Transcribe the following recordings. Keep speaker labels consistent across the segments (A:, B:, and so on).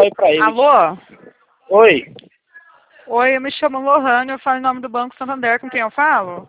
A: fala aí pra ele.
B: Alô?
A: Oi.
B: Oi, eu me chamo Lohane, eu falo em nome do Banco Santander, com quem eu falo?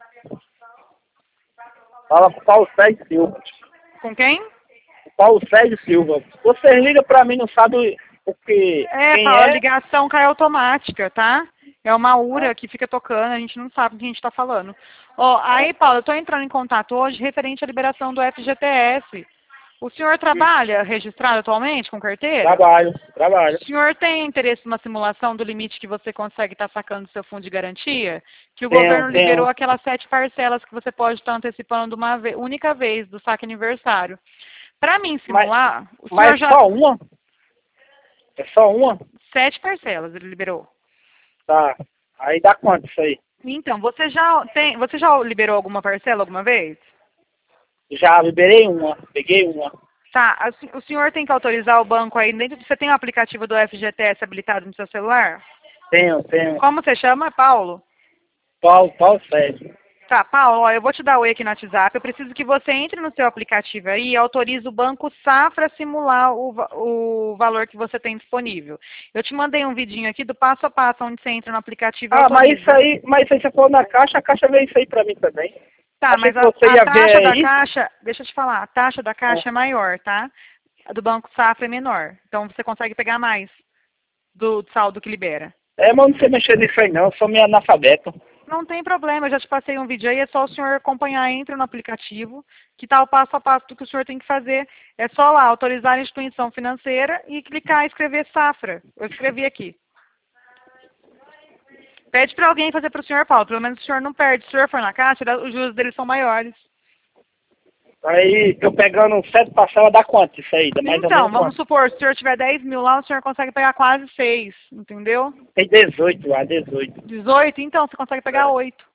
A: Fala pro Paulo Sérgio Silva.
B: Com quem?
A: O Paulo Sérgio Silva. Você liga pra mim, não sabe o que, quem
B: Paulo, a
A: é?
B: ligação cai automática, tá? É uma URA que fica tocando, a gente não sabe o que a gente tá falando. Ó, aí, Paulo, eu tô entrando em contato hoje referente à liberação do FGTS. O senhor trabalha registrado atualmente com carteira?
A: Trabalho.
B: O senhor tem interesse numa simulação do limite que você consegue estar sacando do seu fundo de garantia? Que o
A: Tenho.
B: governo liberou aquelas 7 parcelas que você pode estar antecipando de uma única vez do saque aniversário. Para mim simular, o senhor
A: Mas
B: já...
A: só uma? É só uma?
B: 7 parcelas ele liberou.
A: Tá. Aí dá quanto isso aí?
B: Então, você já liberou alguma parcela alguma vez?
A: Já liberei uma. Peguei uma.
B: Tá, o senhor tem que autorizar o banco aí dentro. Você tem o aplicativo do FGTS habilitado no seu celular?
A: Tenho.
B: Como você chama, Paulo?
A: Paulo Sérgio.
B: Tá, Paulo, ó, eu vou te dar o oi aqui no WhatsApp. Eu preciso que você entre no seu aplicativo aí e autorize o Banco Safra a simular o valor que você tem disponível. Eu te mandei um vidinho aqui do passo a passo onde você entra no aplicativo e autoriza.
A: Mas isso aí você falou na caixa, a caixa veio isso aí pra mim também.
B: Tá,
A: Achei
B: mas
A: que você
B: a
A: ia
B: taxa
A: ver
B: da
A: isso.
B: caixa, deixa eu te falar, a taxa da caixa é maior, tá? A do Banco Safra é menor. Então você consegue pegar mais do saldo que libera.
A: Mas não sei mexer nisso aí não, eu sou meio analfabeto.
B: Não tem problema, eu já te passei um vídeo aí, é só o senhor acompanhar, entra no aplicativo, que tá o passo a passo do que o senhor tem que fazer. É só lá, autorizar a instituição financeira e clicar em escrever Safra. Eu escrevi aqui. Pede para alguém fazer para o senhor, Paulo, pelo menos o senhor não perde. Se o senhor for na caixa, os juros deles são maiores.
A: Aí eu pegando 7 parcelas dá quanto isso aí? Dá mais ou
B: Então,
A: menos
B: vamos
A: quanto?
B: supor, se o senhor tiver 10 mil lá, o senhor consegue pegar quase 6, entendeu?
A: Tem 18 lá, 18.
B: 18, então, você consegue pegar
A: É.
B: 8.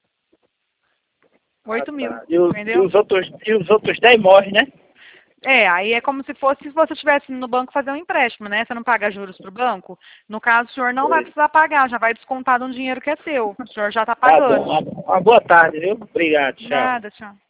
B: 8 mil,
A: Tá.
B: entendeu?
A: E os outros 10 morrem, né?
B: Aí é como se fosse se você estivesse no banco fazer um empréstimo, né? Você não paga juros para o banco. No caso, o senhor não vai
A: Pois.
B: precisar pagar, já vai descontar de um dinheiro que é seu. O senhor já está
A: Tá
B: pagando.
A: bom. Uma boa tarde, viu? Obrigado, tchau.
B: Nada, tchau.